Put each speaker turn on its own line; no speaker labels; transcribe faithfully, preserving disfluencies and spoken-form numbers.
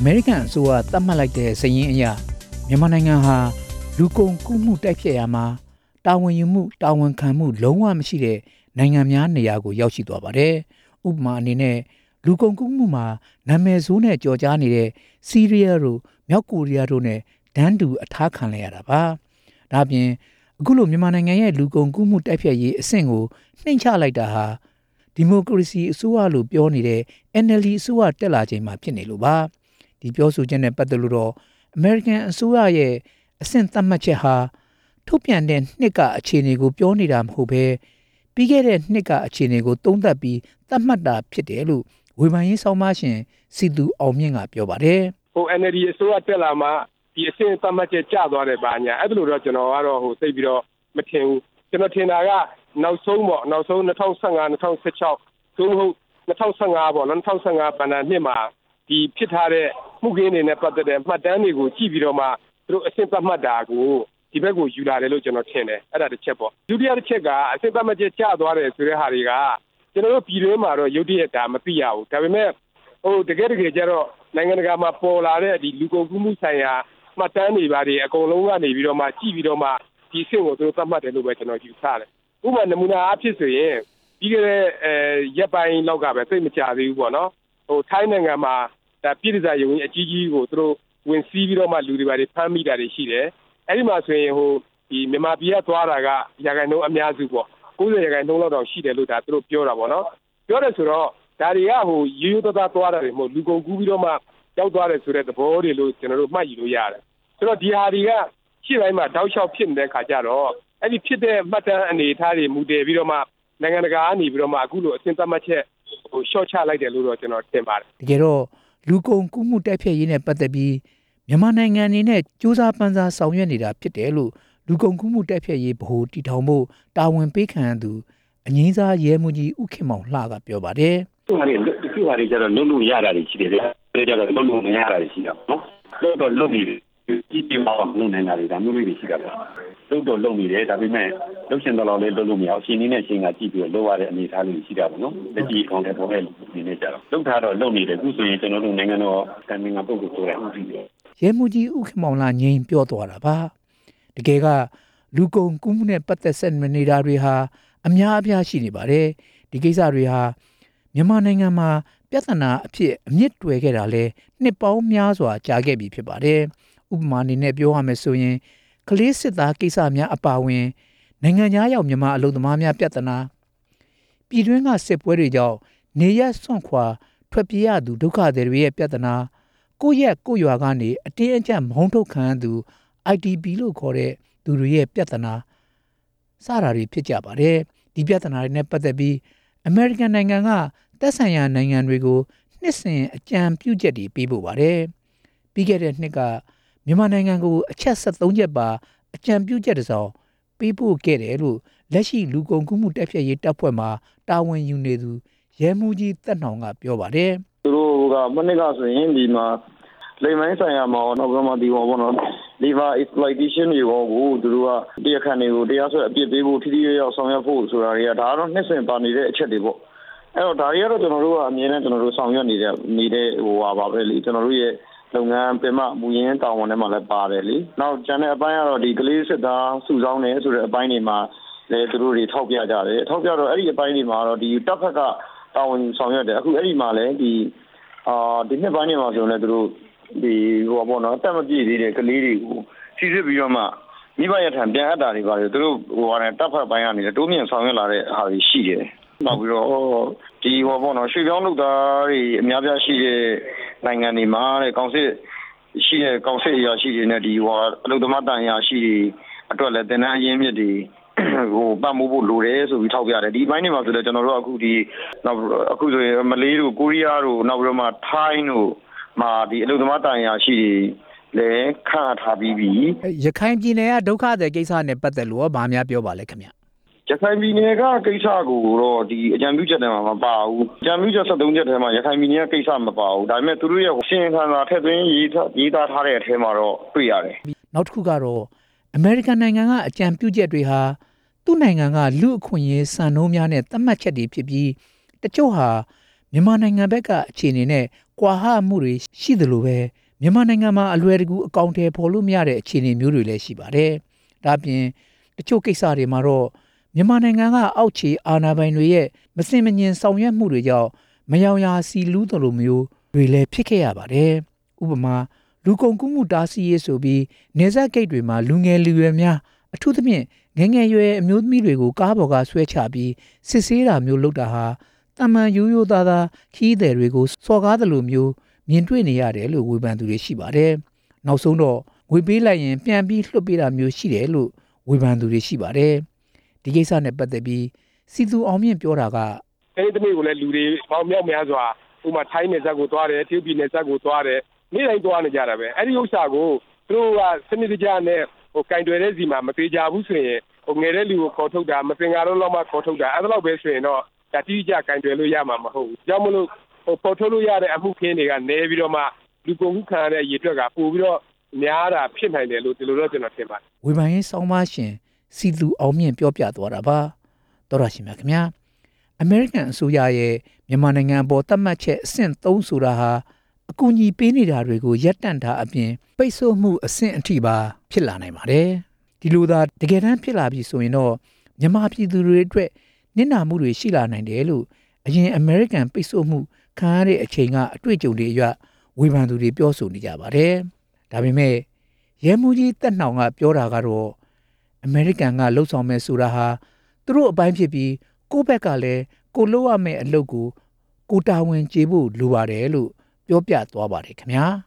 မေရိကန်အစိုးရသတ်မှတ်လိုက်တဲ့စည်ရင်းအရမြန်မာနိုင်ငံဟာလူကုန်ကူးမှုတိုက်ဖျက်ရမှာတာဝန်ယူမှုတာဝန်ခံမှုလုံးဝမရှိတဲ့နိုင်ငံများနေရာကိုရောက်ရှိသွားပါတယ်။ဥပမာအနေနဲ့လူကုန်ကူးမှုမှာနာမည်ဆိုးနဲ့ကြော်ကြားနေတဲ့စီးရီးယားတို့မြောက်ကိုရီးယားတို့နဲ့ဒန်းတူအထားခံလိုက်ရတာပါ။ဒါပြင်အခုလိုမြန်မာနိုင်ငံရဲ့လူကုန်ကူးမှုတိုက်ဖျက်ရေးအဆင့်ကိုနှိမ်ချလိုက်တာဟာဒီမိုကရေစီအစိုးရလို့ပြောနေတဲ့ N L D အစိုးရတက်လာချိန်မှာဖြစ်နေလို့ပါ။ဒီပြောဆိုချက်နဲ့ပတ်သက်လို့တော့ American အစိုးရရဲ့အဆင့်သတ်မှတ်ချက်ဟာထုတ်ပြန်တဲ့နှစ်ကအခြေအနေကိုပြောနေတာမဟုတ်ဘဲပြီးခဲ့တဲ့နှစ်ကအခြေအနေကိုသုံးသပ်ပြီးသတ်မှတ်တာဖြစ်တယ်လို့ဝေဖန်ရေးဆောင်မရှင်စီသူအောင်မြင့်ကပြောပါတယ်
။ဟို N L D အစိုးရတက်လာမှဒီအဆင့်သတ်မှတ်ချက်ကျသွားတယ်ပါညာအဲ့ဒါလို့တော့ကျွန်တော်ကတော့ဟိုသိပြီးတော့မထင်ဘူး။ကျွန်တော်ထင်တာကနောက်ဆုံးပေါ့နောက်ဆုံး၂၀၁၅ ၂၀၁၆သို့မဟုတ်၂၀၁၅ပေါ့နော်၂၀၁၅ဘဏ္ဍာနှစ်မှာဒီဖြစ်ထားတဲ့မှုခင်းတွေနဲ့ပတ်သက်တဲ့မှတ်တမ်းတွေကိုကြည့်ပြီးတော့မှသူတို့အဆင့်သတ်မှတ်တာကိုဒီဘက်ကိုယူလာတယ်လို့ကျွန်တော်ထင်တယ်အဲ့ဒါတစ်ချက်ပေါ့ဒုတိယတစ်ချက်ကအဆင့်သတ်မှတ်ချက်ကျသွားတယ်ဆိုတဲ့ဟာတွေကကျွန်တော်တို့ပြည်တွင်းမှာတော့ရုတ်တရက်ဒါမသိရဘူးဒါပေမဲ့ဟိုတကယ်တကယ်ကျတော့နိုင်ငံတကာမှာပေါ်လာတဲ့ဒီလူကုန်ကူးမှုဆိုင်ရာမှတ်တမ်းတွေပါတွေအကုန်လုံးကနေပြီးတော့မှကြည့်ပြီးတော့မှဒီအဆင့်ကိုသူတို့သတ်မှတ်တယ်လို့ပဲကျွန်တော်ယူဆတယ်ဥပမာနမူနာအဖြစ်ဆိုရင်ပြီးခဲ့တဲ့အဲရက်ပိုင်းလောက်ကပဲသိမကြသေးဘူးပေါ့နော်ဟိုထိုင်းနိုင်ငံမှာဒါပြည်ထစာရုံကြီးအကြီးကြီးကိုသူတို့ဝင်စီးပြီးတော့မှလူတွေပါတွေဖမ်းမိတာတွေရှိတယ်အဲ့ဒီမှာဆိုရင်ဟိုဒီမြန်မာပြည်ကသွားတာကရာခိုင်နှုန်းအများစုပေါ့၉၀ရာခိုင်နှုန်းလောက်တောင်ရှိတယ်လို့ဒါသူတို့ပြောတာပေါ့နော်ပြောတယ်ဆိုတော့ဒါတွေကဟိုရိုးရိုးသားသားသွားတာတွေမဟုတ်လူကုန်ကူးပြီးတော့မှရောက်သွားတယ်ဆိုတဲ့သဘောတွေလို့ကျွန်တော်တို့မှတ်ယူလို့ရတယ်ဆိုတော့ဒီဟာတွေကရှေ့ပိုင်းမှာတောက်လျှောက်ဖြစ်နေတဲ့ခါကျတော့အဲ့ဒီဖြစ်တဲ့မှတ်တမ်းအနေအထားတွေမူတည်ပြီးတော့မှနိုင်ငံတကာကနေပြီးတော့မှအခုလိုအစဉ်သတ်မှတ်ချက်ဟို short ချလိုက်တယ်လို့တော့ကျွန်တော်ထင်ပါတယ်
တကယ်တော့လူကုန်ကူးမှုတိုက်ဖျက်ရေးနဲ့ပတ်သက်ပြီးမြန်မာနိုင်ငံအနေနဲ့စူးစမ်းပန်းစားဆောင်ရွက်နေတာဖြစ်တယ်လို့လူကုန်ကူးမှုတိုက်ဖျက်ရေးဗဟိုတည်ထောင်ဖို့တာဝန်ပေးခံရသူအငြိမ်းစားရဲမှုကြီးဦးခင်မောင်လှကပြောပါတယ်
။ဒီဟာတွေဒီဟာတွေကျတော့လုံးလုံးရတာတွေရှိတယ်ဗျာ။ဒါကြတော့လုံးလုံးမရတာတွေရှိတာနော်။တော့တော့လုံးနေတယ်ဒီဒီမှာလုံးနေတာတွေဒါမျိုးတွေရှိတာဗျာ။လုံးတော့လုံးနေတယ်ဒါပေမဲ့လုံးရှင်တော်တော်လေးလုံးလို့မရအောင်ရှင်နေနဲ့ရှင်ကကြည့်ပြီးတော့လုံးရတဲ့အနေအထားလေးရှိတာပေါ့နော်။လက်ကြီးအကောင့်တွေပေါ်မဲ့နေနေကြတော့လုံးထားတော့လုံးနေတယ်အခုဆိုရင်ကျွန်တော်တို့နိုင်ငံတော်ကံမင်္ဂပုဂ္ဂိုလ်ဆိုတဲ့ဥပဒေ
ရဲမှုကြီးဦးခင်မောင်လာငိမ့်ပြောသွားတာပါတကယ်ကလူကုန်ကူးမှုနဲ့ပတ်သက်ဆက်နေတာတွေဟာအများအပြားရှိနေပါတယ်ဒီကိစ္စတွေဟာမြန်မာနိုင်ငံမှာပြဿနာအဖြစ်အမြင့်တွယ်ခဲ့တာလဲနှစ်ပေါင်းများစွာကြာခဲ့ပြီဖြစ်ပါတယ်ဥပမာအနေနဲ့ပြောရမယ်ဆိုရင်ကလေးစစ်သားကိစ္စများအပါအဝင်နိုင်ငံသားရောက်မြန်မာအလုပ်သမားများပြဿနာပြည်တွင်းကစစ်ပွဲတွေကြောင့်နေရစွန့်ခွာထွက်ပြေးရသူဒုက္ခသည်တွေရဲ့ပြဿနာကိုယ့်ရဲ့ကိုယ့်ရွာကနေအတင်းအကျပ်မောင်းထုတ်ခံရသူ I D P လို့ခေါ်တဲ့သူတွေရဲ့ပြဿနာစတာတွေဖြစ်ကြပါတယ်ဒီပြဿနာတွေနဲ့ပတ်သက်ပြီး American နိုင်ငံကသက်ဆိုင်ရာနိုင်ငံတွေကိုနှစ်စဉ်အကြံပြုချက်တွေပေးပို့ပါတယ်ပြီးခဲ့တဲ့နှစ်ကမြန်မာနိုင်ငံကိုအချက်၁၃ချက်ပါအကြံပြုချက်တစ်စောင်ပေးပို့ခဲ့တယ်လို့လက်ရှိလူကုန်ကူးမှုတိုက်ဖျက်ရေးတပ်ဖွဲ့မှာတာဝန်ယူနေသူရဲမှုကြီးတက်နှောင်ကပြောပါတယ်
သူတို့ကမနစ်ကဆိုရင်ဒီမှာလိမ်မိုင်းဆိုင်ရာမှာတော့ကမှဒီဘောပေါ့နော် liver exploitation တွေကိုသူတို့ကတရားခံတွေကိုတရားစွဲအပြစ်ပေးဖို့ထိထိရောက်ဆောင်ရွက်ဖို့ဆိုတာတွေကဒါကတော့နှစ်စဉ်ပါနေတဲ့အချက်တွေပေါ့အဲ့တော့ဒါတွေကတော့ကျွန်တော်တို့ကအမြဲတမ်းကျွန်တော်တို့ဆောင်ရွက်နေတဲ့နေတဲ့ဟိုပါပါပဲလေကျွန်တော်တို့ရဲ့လုပ်ငန်းပင်မမူရင်းတာဝန်ထဲမှာလည်းပါတယ်လေနောက်ကျန်တဲ့အပိုင်းကတော့ဒီကလေးစစ်သားစုဆောင်းနေဆိုတဲ့အပိုင်းတွေမှာလည်းသူတို့တွေထောက်ပြကြတယ်ထောက်ပြတော့အဲ့ဒီအပိုင်းတွေမှာတော့ဒီတပ်ဖက်ကတာဝန်ဆောင်ရွက်တယ်အခုအဲ့ဒီမှာလည်းဒီအာဒီနှစ်ပိုင်းတွေမှာဆိုရင်လည်းသူတို့ဒီဟိုပေါ့နော်အသက်မပြည့်သေးတဲ့ကလေးတွေကိုစီစစ်ပြီးတော့မှမိဘရထံပြန်အပ်တာတွေပါတယ်သူတို့ဟိုဟာနဲ့တပ်ဖက်ပိုင်းကနေတိုးမြင့်ဆောင်ရွက်လာတဲ့ဟာတွေရှိတယ်နောက်ပြီးတော့ဒီဟိုပေါ့နော်ရွှေပြောင်းလုပ်သားတွေအများပြားရှိတဲ့နိုင်ငံတွေမှာတဲ့ကောင်စစ်ရှိတဲ့ကောင်စစ်အရာရှိတွေနဲ့ဒီဟိုအလုပ်သမားတန်ရာရှိတွေအတွက်လည်းတင်နန်းအရင်းမြစ်တွေဟိုပတ်မိုးဖို့လိုတယ်ဆိုပြီးထောက်ပြတယ်ဒီဘိုင်းတွေမှာဆိုလည်းကျွန်တော်တို့အခုဒီနောက်အခုဆိုရင်မလေးတို့ကိုရီးယားတို့နောက်ပြီးတော့မှထိုင်းတို့မှာဒီအလုပ်သမားတန်ရာရှိတွေလည်းခန့်ထားပြီးပြီ
ရခိုင်ပြည်နယ်ကဒုက္ခသည်ကိစ္စနဲ့ပတ်သက်လို့ဗာများပြောပါလဲခင်ဗျ
ရခိုင်ပြည်နယ်ကကိစ္စကိုတော့ဒီအကြံပြုချက်တွေမှာမပါဘူးအကြံပြုချက်၁၃ချက်ထဲမှာရခိုင်ပြည်နယ်ကကိစ္စမပါဘူးဒါပေမဲ့သူတို့ရဲ့ရှင်းခံစာထည့်သွင်းရေးရေးသားထားတဲ့အထဲမှာတော့တွေ့ရတယ်
နောက်တစ်ခုကတော့အမေရိကန်နိုင်ငံကအကြံပြုချက်တွေဟာသူ့နိုင်ငံကလူအခွင့်အရေးစံနှုန်းများနဲ့သတ်မှတ်ချက်တွေဖြစ်ပြီးတချို့ဟာမြန်မာနိုင်ငံဘက်ကအခြေအနေနဲ့ကွာဟမှုတွေရှိသလိုပဲမြန်မာနိုင်ငံမှာအလွယ်တကူအကောင့်ထဲပေါ်လို့မရတဲ့အခြေအနေမျိုးတွေလည်းရှိပါတယ်။ဒါပြင်တချို့ကိစ္စတွေမှာတော့မြန်မာနိုင်ငံကအောက်ခြေအာဏာပိုင်တွေရဲ့မစင်မငင်ဆောင်ရွက်မှုတွေကြောင့်မယောင်ရာစီလူးသလိုမျိုးတွေလည်းဖြစ်ခဲ့ရပါတယ်။ဥပမာလူကုန်ကူးမှုတားဆီးရေးဆိုပြီးနေဆက်ဂိတ်တွေမှာလူငယ်လူရွယ်များအထူးသဖြင့်ငယ်ငယ်ရွယ်အမျိုးသမီးတွေကိုကားပေါ်ကဆွဲချပြီးစစ်ဆေးတာမျိုးလုပ်တာဟာတမန်ရိုးရိုးသားသားခီးသည်တွေကိုစော်ကားသလိုမျိုးမြင်တွေ့နေရတယ်လို့ဝေဖန်သူတွေရှိပါတယ်။နောက်ဆုံးတော့ငွေပေးလိုက်ရင်ပြန်ပြီးလွှတ်ပေးတာမျိုးရှိတယ်လို့ဝေဖန်သူတွေရှိပါတယ်။ဒီကိစ္စနဲ့ပတ်သက်ပြီးစီသူအောင်မြင့်ပြောတာက
အဲဒီတနေ့ကိုလည်းလူတွေပေါင်းမြောက်များစွာဥပမာထိုင်းနယ်စပ်ကိုသွားတယ်တရုတ်ပြည်နယ်စပ်ကိုသွားတယ်နေ့တိုင်းသွားနေကြတာပဲအဲဒီဥစ္စာကိုသူတို့ကစနစ်တကျနဲ့ဟိုကင်တွယ်တဲ့စီမှာမသေးကြဘူးဆိုရင်ဟိုငယ်တဲ့လူကိုခေါ်ထုတ်တာမသင်္ကာတော့လောက်မှခေါ်ထုတ်တာအဲ့ဒါတော့ပဲဆိုရင်တော့ဒါတိကျကင်တွယ်လို့ရမှာမဟုတ်ဘူးကြောင့်မလို့ဟိုခေါ်ထုတ်လို့ရတဲ့အမှုခင်းတွေကနည်းပြီးတော့မှလူကုန်ကူးခံရတဲ့ရေတွက်ကပို့ပြီးတော့များတာဖြစ်နိုင်တယ်လို့ဒီလိုတော့ကျွန်တော်ထင်ပါတယ်
ဝေဖန်ရေးဆောင်းပါးရှင်စီသူအောင်မြင့်ပြောပြသွားတာပါတော်ရရှိမြခင်ဗျာအမေရိကန်အစိုးရရဲ့မြန်မာနိုင်ငံပေါ်သတ်မှတ်ချက်အဆင့်သုံးဆိုတာဟာအကူအညီပေးနေတာတွေကိုရပ်တန့်တာအပြင်ပိတ်ဆို့မှုအဆင့်အထိပါဖြစ်လာနိုင်ပါတယ်ဒီလိုသာတကယ်တမ်းဖြစ်လာပြီဆိုရင်တော့မြန်မာပြည်သူတွေအတွက်နစ်နာမှုတွေရှိလာနိုင်တယ်လို့အရင်အမေရိကန်ပိတ်ဆို့မှုခံရတဲ့အချိန်ကအတွေ့အကြုံတွေအရဝေဖန်သူတွေပြောဆိုနေကြပါတယ်ဒါပေမဲ့ရဲမှုကြီးတက်နှောင်ကပြောတာကတော့အမေရိကန်ကလှုပ်ဆောင်မဲ့ဆိုတာဟာသူတို့အပိုင်းဖြစ်ပြီးကိုယ့်ဘက်ကလည်းကိုလုပ်ရမယ့်အလုပ်ကိုကိုတာဝန်ကျေဖို့လိုပါတယ်လို့ပြောပြသွားပါတယ်ခင်ဗျာ